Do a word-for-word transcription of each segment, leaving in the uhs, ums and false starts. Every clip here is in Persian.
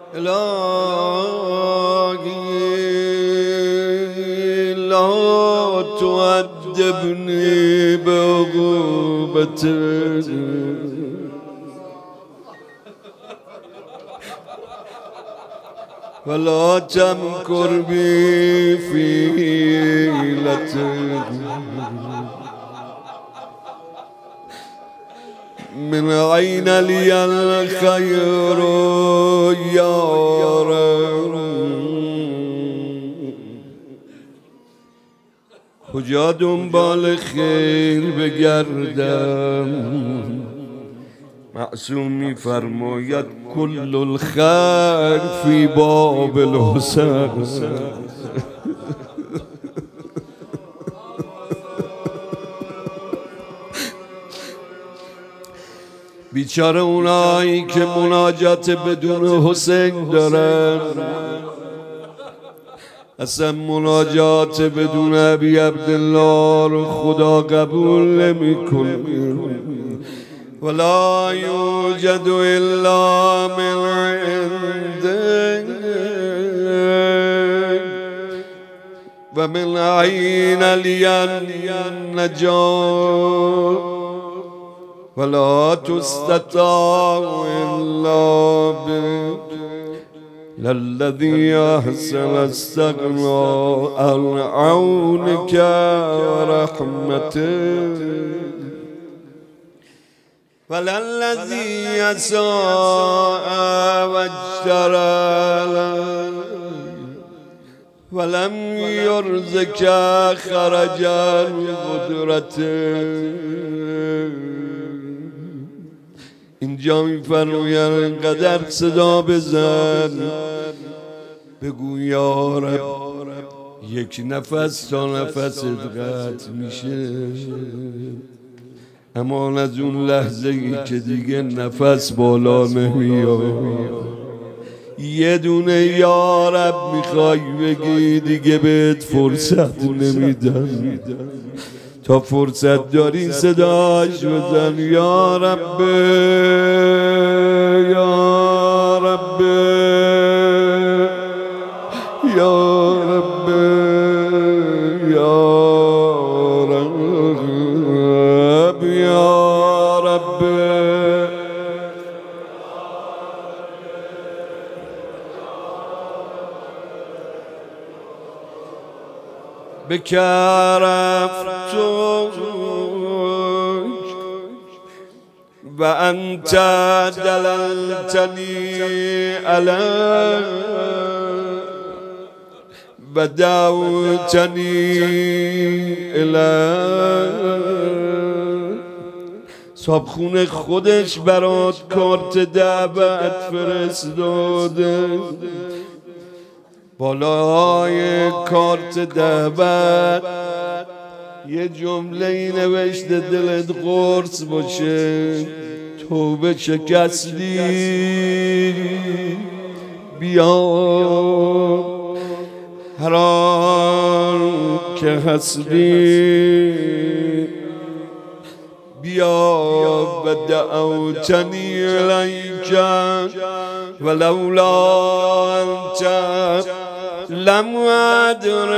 الهی لا تعذبنی بعقوبتك ولا تمكر بي في حيلتك من أين لي الخير يا رب کجا دنبال خیر بگردم معصوم می‌فرماید کل الخیر فی باب الحسن بیچاره اونایی که مناجات بدون حسین دارن، اصلا مناجات بدون ابی عبدالله رو خدا قبول نمی‌کنه. ولا یوجد الا من عندك و من عین لی النجاة ولا تستطاع الا بك للذي احسن استغنى عن عونك ورحمتك وللذي اساء واجترى ولم يرزق خرجا قدرته. اینجا میفرماید اینقدر صدا بزن بگو یا رب یک نفس تا نفست قطع میشه، اما از اون لحظه ای که دیگه نفس بالا نمیاد یه دونه یا رب میخوای بگی دیگه بهت فرصت نمیدن. تا فرصت داری صداش بزن یا رب یا رب یا رب یا رب یا رب بکرفتک و انت دللتنی علیه و دعوتنی الیه. صابخونه خودش برات کارت دعوت فرستاده، بالای کارت دعوت یه جمله نوشته دلت قرص باشه، توبه شکستی بیا هر آن که هستی بیا و دعوتنی الیک ولولا انت لم ادر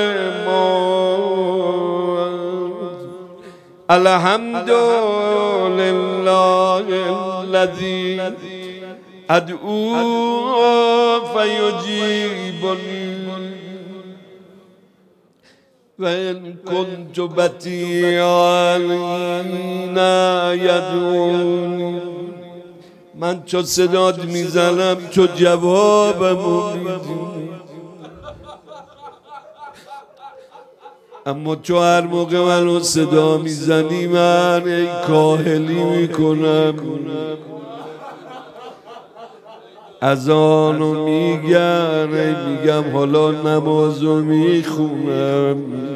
الحمد لله الذي ادعو فيجيبني و ان كنت بطيئا يدعوني. من چو صدات میزنم تو جوابمو میدی، اما تو هر موقع منو صدا میزنی من ای کاهلی میکنم، اذانو میگن ای میگم حالا نمازو میخونم،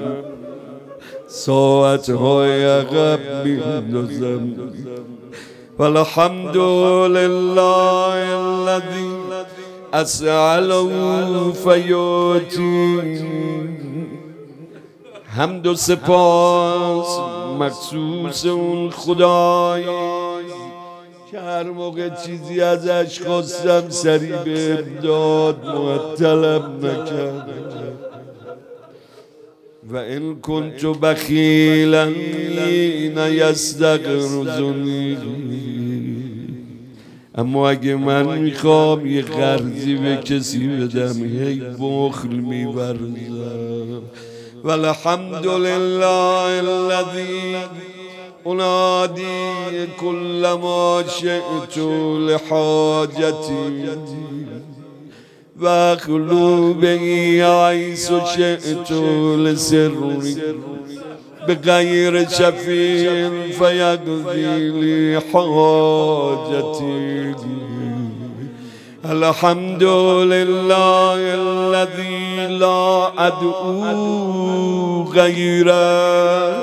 ساعتهای عقب میندازم. والحمد لله الذي اسأله فیعطی. حمد و سپاس مخصوص اون خدایی که هر موقع چیزی ازش خواستم سریع به امداد معطلم نکرد. و این کنت بخیلا حین یستغرزنی، اما اگه من میخوام یه قرضی به کسی بدم هی بخل میورزم. والحمد لله الذی انادی کل ما شئت لحاجتی و قلوبی حیث شئت لسری بغیر شفیع فیقضی لی حاجتی. الحمد لله الذی لا ادعو غیره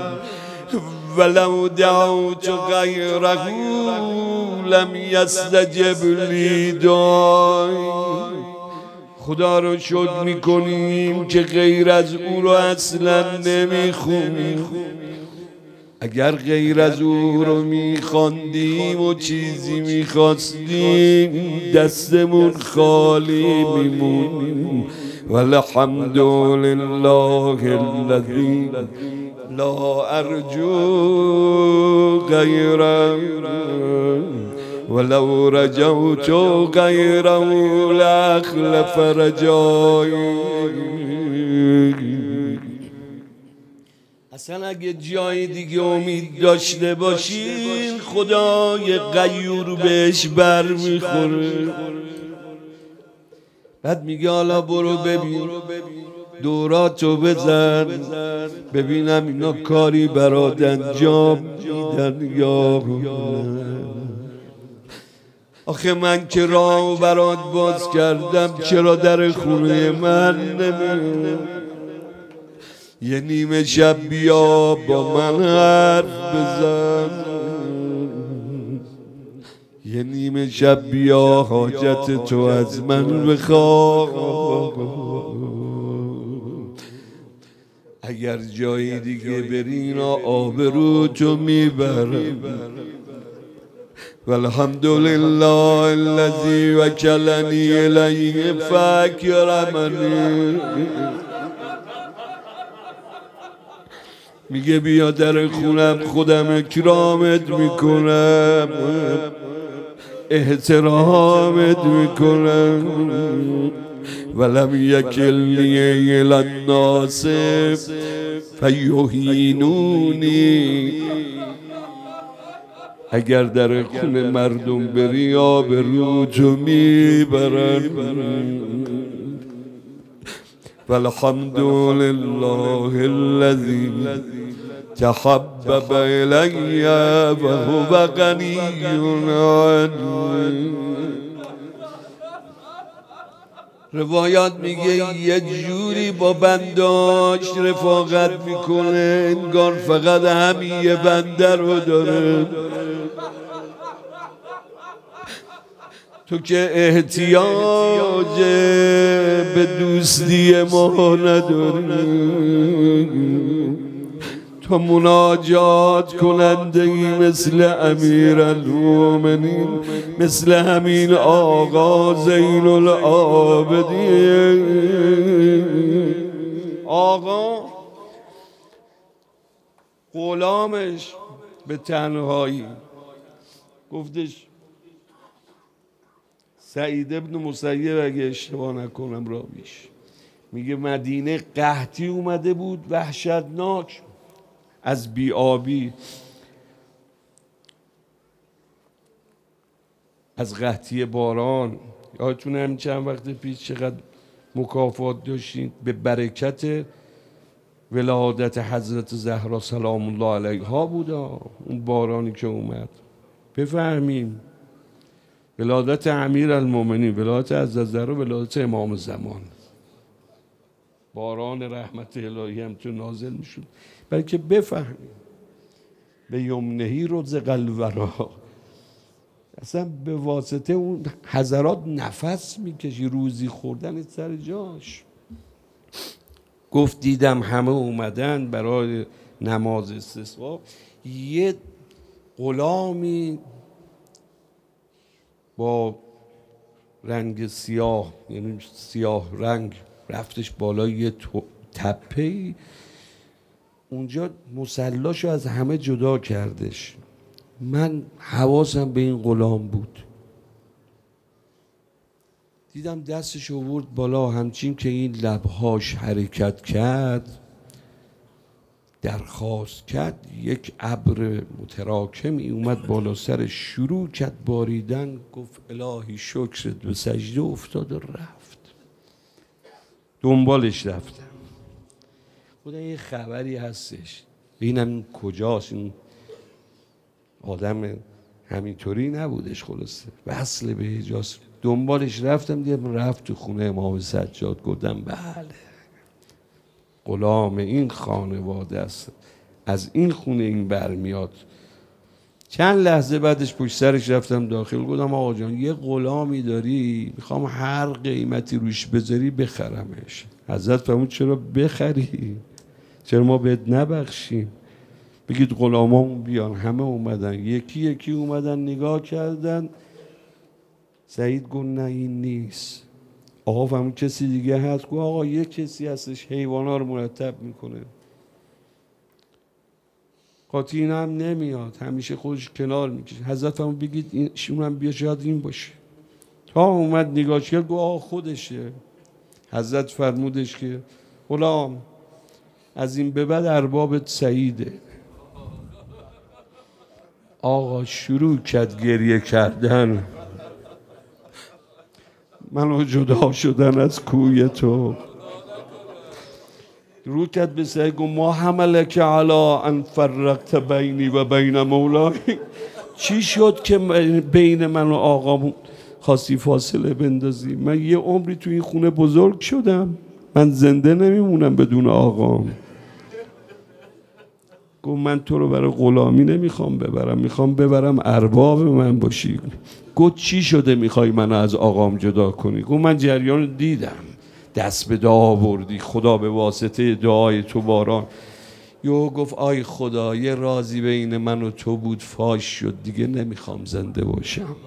ولو دعوت غیره لم یستجب لی داعی. خدا رو شکر میکنیم که غیر از او رو اصلا نمیخونیم. اگر غیر از او رو میخواندیم و چیزی میخواستیم دستمون خالی میمون. والحمد لله الذی لا ارجو غیره ولو رجوت غیره لاخلف رجایی. اصلا اگه جای دیگه امید داشته باشین خدای غیور بهش بر میخوره. بعد میگه حالا برو ببین دوراتو بزن ببینم اینا کاری برات انجام میدن یا آخه من که راهو برات باز کردم چرا در خونه من نمی یه نیمه شب بیا با من حرف بزن، یه نیمه شب بیا حاجت تو از من بخواه. اگر جایی دیگه برین آبرو تو میبرم. والحمد لله الذی وکلنی الیه فاکرمنی. میگه بیا در خونم خودم اکرامت میکنم احترامت میکنم. ولم یکلنی الی الناس فیهینونی. اگر در خون مردم بری آبرو تو میبرن. والحمد لله الذی تحبب الی و هو غنی عنی. روایات میگه یه جوری با بنداش رفاقت میکنه انگار فقط همین یه بنده رو داره. تو که احتیاج به دوستی ما نداری، تو مناجات کننده ای مثل امیرالمومنین، مثل همین آقا زین العابدین. آقا غلامش به تنهایی گفتش سعید ابن مسیب اگه اشتباه نکنم راویش میگه مدینه قحطی اومده بود وحشتناک از بی‌آبی، از قحطی باران. یادتونه همین چند وقت پیش چقدر مکافات داشتین به برکت ولادت حضرت زهرا سلام الله علیها بود اون بارانی که اومد. بفهمیم ولادت امیرالمومنین، ولادت عزیز زهرا، ولادت امام زمان، باران رحمت الهی هم تو نازل میشد بلکه بفهمیم به یمنهی رزق الورا. اصلا به واسطه اون حضرات نفس میکشی، روزی خوردن سر جاش. گفت دیدم همه اومدن برای نماز استسقا، یه غلامی با رنگ سیاه، یعنی سیاه رنگ، رفتش بالای یه تپه‌ای، اونجا مصلاشو از همه جدا کردش. من حواسم به این غلام بود، دیدم دستش آورد بالا، همچین که این لبهاش حرکت کرد، درخواست کرد، یک ابر متراکمی اومد بالا سرش، شروع کرد باریدن. گفت الهی شکرت، به سجده افتاد و رفت. دنبالش رفتم، خدا یه خبری هستش، اینم کجاست، این آدم همینطوری نبودش، خلاصه وصل به اجاست. دنبالش رفتم، دیدم رفت تو خونه امام سجاد. گفتم بله، غلام این خانواده است، از این خونه این برمیاد. چند لحظه بعدش پشت سرش رفتم داخل. گفتم آقا جان یه غلامی داری، میخوام هر قیمتی روش بذاری بخرمش. حضرت فرمود چرا بخری؟ چرا ما بهت نبخشیم؟ بگید غلامامون بیان. همه اومدن، یکی یکی اومدن نگاه کردن. سعید گفت نه این نیست. آقا فهمون کسی دیگه هست؟ گفت آقا یه کسی هستش حیوانا رو مرتب میکنه، قاطی این هم نمیاد، همیشه خودش کنار میکشه. حضرت فهمون بگید این شون هم بیا، شاید این باشه. تا اومد نگاه کرد، گفت آقا خودشه. حضرت فرمودش که غلام از این به بعد اربابت سعیده. آقا شروع کرد گریه کردن، منو جدا شدن از کوی تو. رو کرد به سعید گفت ما حملک علی ان فرقت بینی و بین مولای، چی شد که بین من و آقام خواستی فاصله بندازی؟ من یه عمری تو این خونه بزرگ شدم، من زنده نمیمونم بدون آقام. گفت من تو رو برای غلامی نمیخوام ببرم، میخوام ببرم ارباب من باشی. گفت چی شده میخوای منو از آقام جدا کنی؟ گفت من جریان رو دیدم، دست به دعا بردی، خدا به واسطه دعای تو باران. یو گفت آی خدا، یه رازی بین من و تو بود فاش شد، دیگه نمیخوام زنده باشم.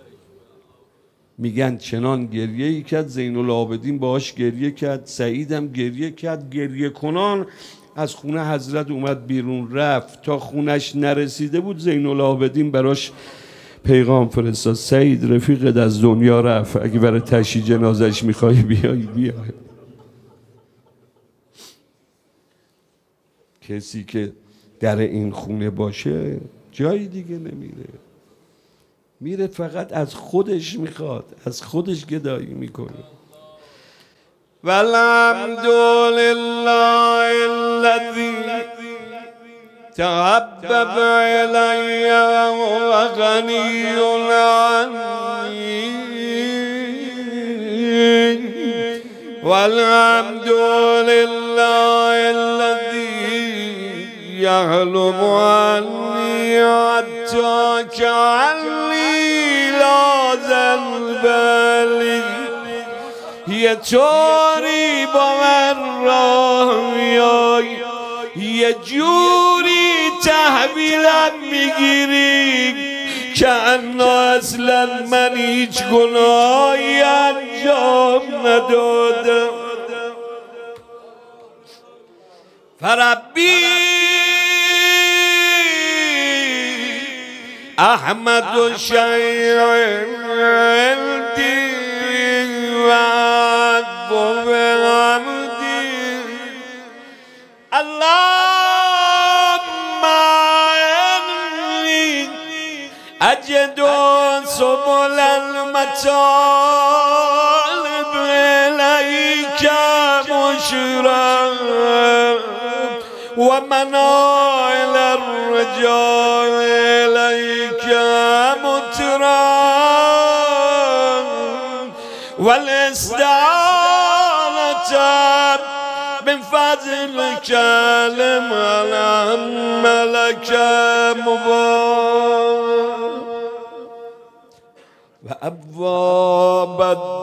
میگن چنان گریه ای کرد، زین العابدین باهاش گریه کرد، سعیدم گریه کرد. گریه کنان از خونه حضرت اومد بیرون، رفت تا خونش نرسیده بود، زین العابدین براش پیغام فرستاد سعید رفیقت از دنیا رفت، اگه برای تشییع جنازش میخوای بیای بیای. کسی که در این خونه باشه جایی دیگه نمیره، میره فقط از خودش میخواد، از خودش گدایی میکنه. والحمد لله الذی تحبب الی و غنی عنی، والحمد لله الذی یحلم عنی حتی کعنی لا ذنب لی. یه طوری با من راه میای، یه جوری تحویلم میگیری که انا اصلا من هیچ گناهی انجام ندادم. فربی احمد و شیع عندی و عقب غمدی، اللهم انی اجد سبل المطالب الیک مشرا و منائل الرجاء الیک مترا والاستعانة من فضلك لمن ملك مبارك وأبواب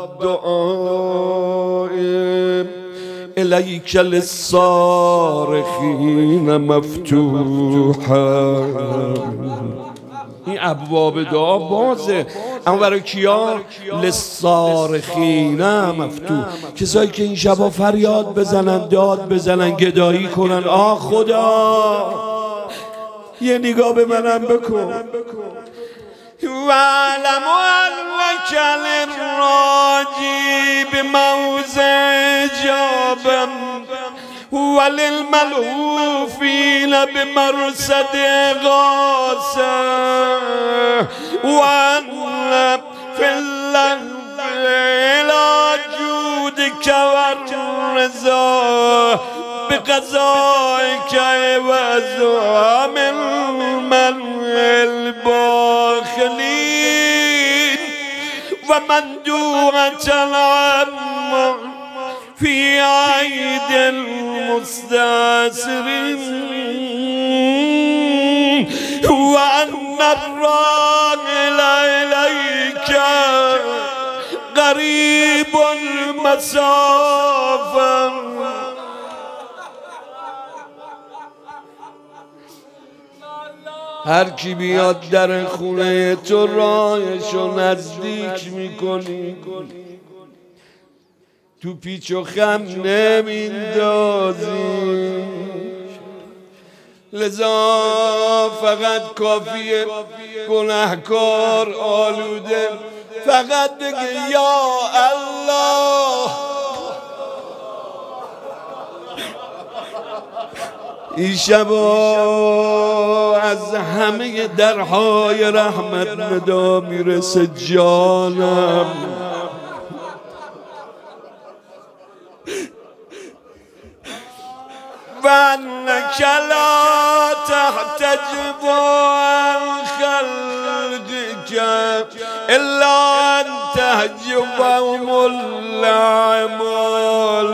الدعاء إليك للصارخين مفتوحا. این ابواب دعا بازه، اما برای کیا؟ للصارخین مفتوح، کسایی که این شبا فریاد بزنن، داد بزنن، گدایی کنن آه خدا یه نگاه به منم بکن. وَاعْلَمْ أَنَّكَ لِلرَّاجِي بِمَوْضِعِ جَابٍ وَلِلْمَلْهُوفِينَ بِمَرْصَدِ غَاصٍ وَأَنَّ فِي اللَّهْوِ إِلَى جُودِكَ وَالرِّضَا بِقَضَائِكَ عِوَضًا مِنْ مَنْعِ الْبَاخِلِينَ وَمَنْدُوحَةَ الْعَامَّةِ فِي أَيْدِي الْمُسْتَأْثِرِينَ وَأَنَّ الرَّاحِلَ إِلَيْكَ قَرِيبُ الْمَسَافَةِ. هر کی بیاد در خونه تو راهشو نزدیک میکنی، تو پیچ و خم نمیندازی، لذا فقط کافیه گناهکار آلوده فقط بگه یا الله. این شبا از همه درهای رحمت ندا میرسه جانم، وَأَنَّكَ لَا تَحْتَجِبُ عَنْ خَلْقِكَ إِلَّا أَنْ تَحْجِبَهُمُ الْأَعْمَالُ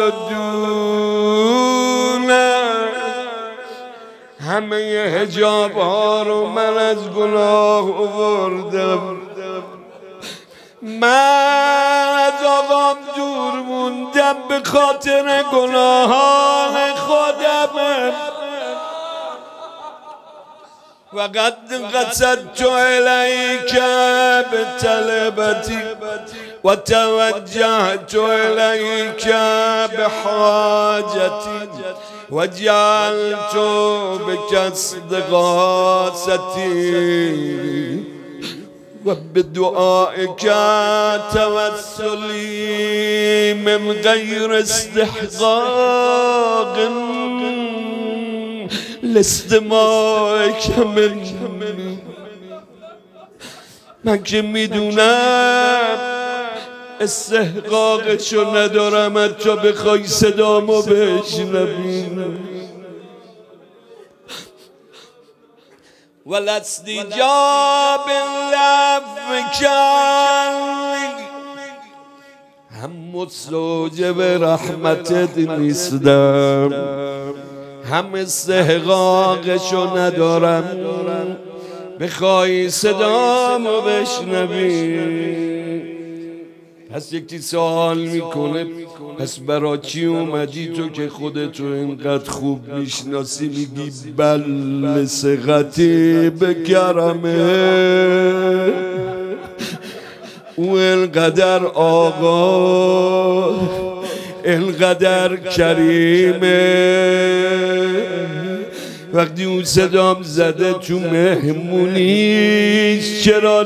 دُونَكَ. همه حجاب ها رو من از گناه آوردم، من از آقام دور موندم به خاطر گناهان خودم. وقد قصدت الیک بطلبتی و توجهت الیک بحاجتی و جعلت بک استغاثتی و بدعائک توسلی من غیر استحقاق لاستماعک منی. من که میدونم استحقاقشو ندارم تا بخوای صدامو بشنوی، ولاستجاب لفظک هم مستوجب رحمتت نیستم، هم استحقاقشو ندارم بخوای صدامو بشنوی. پس یکی سوال میکنه پس برا چی اومدی تو که خودتو اینقدر خوب میشناسی؟ میگی بل ثقتی به کرمه، او اینقدر آقا اینقدر کریمه، وقتی اون صدام زده تو مهمونیش چرا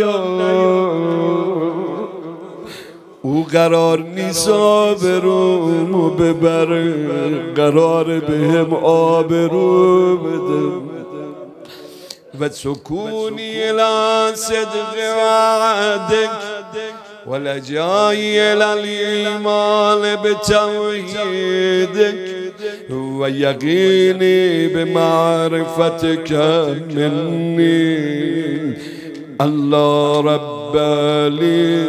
نیاد؟ او قرار نیست آبرومو ببره، قرار بهم آبرو بده. و سکونی الی صدق وعدک و لجایی الی الایمان بتوحیدک و یقینی بمعرفتک منی. الله رب لی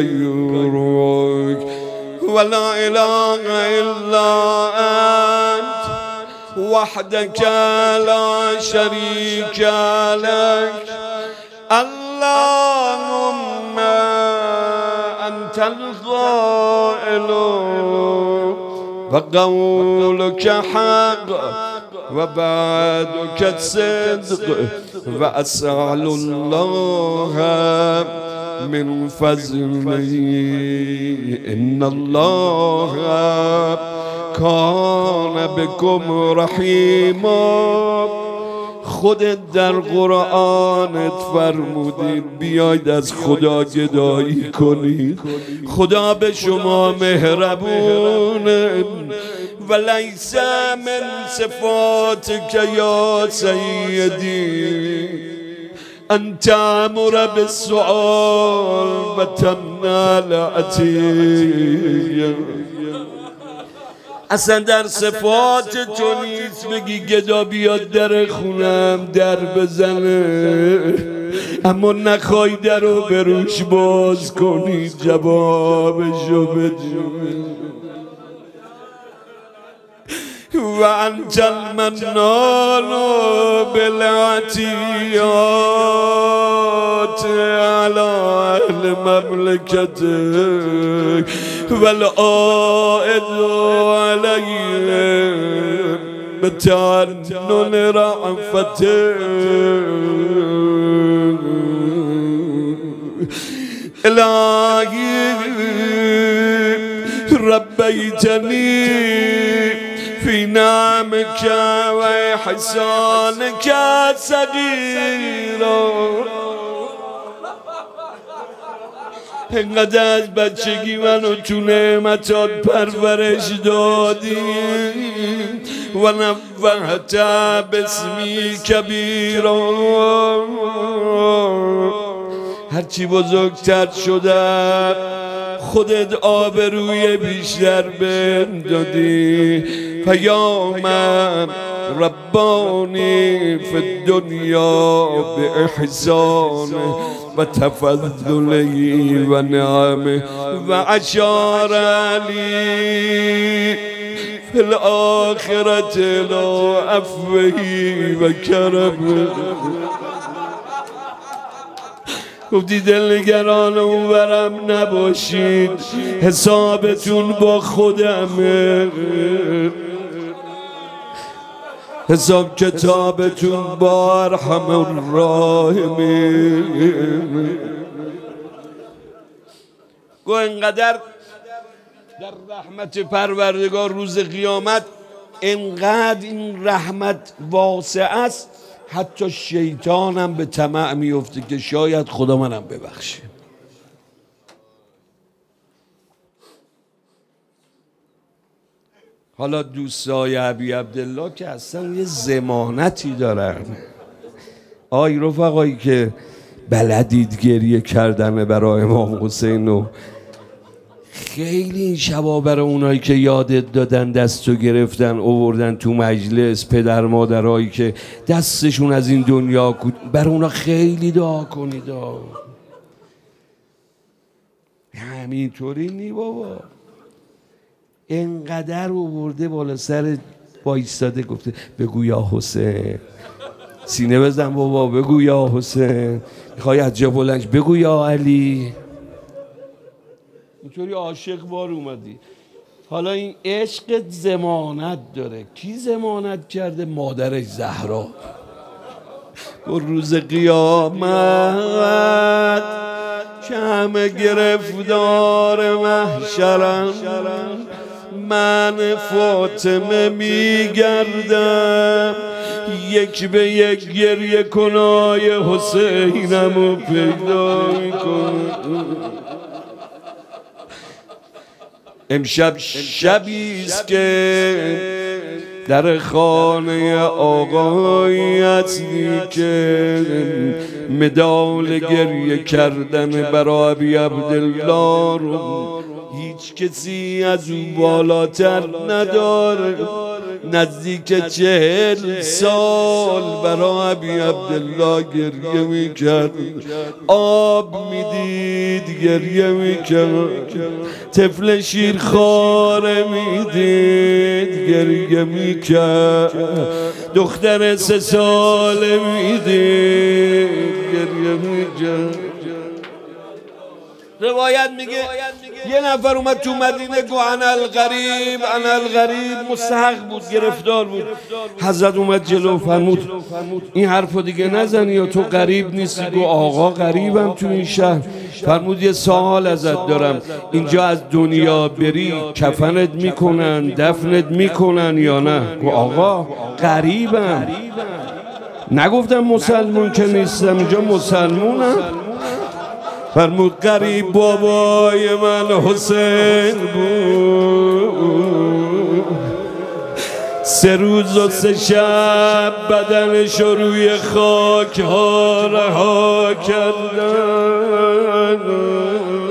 غیرک ولا اله الا انت وحدك لا شريك لك. اللهم انت القائل وقولك حق وبعدك الصدق، وأسأل الله من فضله ان الله کان بكم رحیما. خودت در قرآنت فرمودی بیاید از خدا گدایی کنید، خدا به شما مهربونه. ولیس من صفاتک یا سیدی ان تأمر بالسؤال و تمنع العطیه. اصلا در صفات تو نیست بگی گدا بیاد در خونم در بزنه اما نخوای در رو بروش باز کنی جوابشو بدی. و انت المنان بالعطیات علی اهل مملکتک والعائد علیهم بتعنن رأفتک. الهی ربیتنی فی نعمک و احسانک صغیرا. انقدر از بچگی منو تو نعمتات پرورش دادی و نوحت باسمی کبیرا. هرچی بزرگتر شدم خودت آبروی بیشتر بهم دادی. پیامم ربانی فی الدنیا به احسان و تفضلی و نعمه و اشار علی فی الاخرت لا عفوی و کرم. گفتی دلنگران اونورم نباشید، حسابتون با خودمه، حساب کتابتون با ارحم الراحمین. گو انقدر در رحمت پروردگار روز قیامت انقدر این رحمت واسع است حتی شیطانم به طمع میفته که شاید خدا منم ببخشه. حالا دوستای ابی عبدالله که اصلا یه ضمانتی دارن. آی رفقایی که بلدید گریه کردن برای امام حسین و خیلی این شبا برای اونایی که یادت دادن دستو گرفتن اووردن تو مجلس، پدر مادرایی که دستشون از این دنیا کود، برای اونا خیلی دعا کنید. همینطوری نی بابا، انقدر اوورده بالا سر بایستاده گفته بگو یا حسین، سینه بزن بابا بگو یا حسین، میخوای از جا بلنج بگو یا علی. اینطوری عاشق بار اومدی. حالا این عشق ضمانت داره. کی ضمانت کرده؟ مادرش زهرا. و روز قیامت که همه گرفتار محشرن، من فاطمه میگردم یک به یک گریه کنای حسینمو پیدا میکنم. امشب شبیست که در خانه آقایی هستی که مدال گریه کردن برای ابی عبدالله رو هیچ کسی از او بالاتر نداره. نزدیک چهل سال برای ابی عبدالله گریه میکرد، آب میدید گریه میکرد، طفل شیرخواره میدید گریه میکرد، دختر سه ساله میدید گریه میکرد. روایت میگه یه نفر اومد تو مدینه گو انا الغریب انا الغریب، مستحق بود، گرفتار بود. حضرت اومد جلو فرمود این حرفو دیگه نزنی یا تو غریب نیستی. گو آقا غریبم تو این شهر. فرمود یه سوال ازت دارم، اینجا از دنیا بری کفنت میکنن دفنت میکنن یا نه؟ گو آقا غریبم. نگفتم مسلمون که نیستم، اینجا مسلمونم. فرمود غریب بابای من حسین بود، سه روز و سه شب بدنش روی خاک ها رها کردن.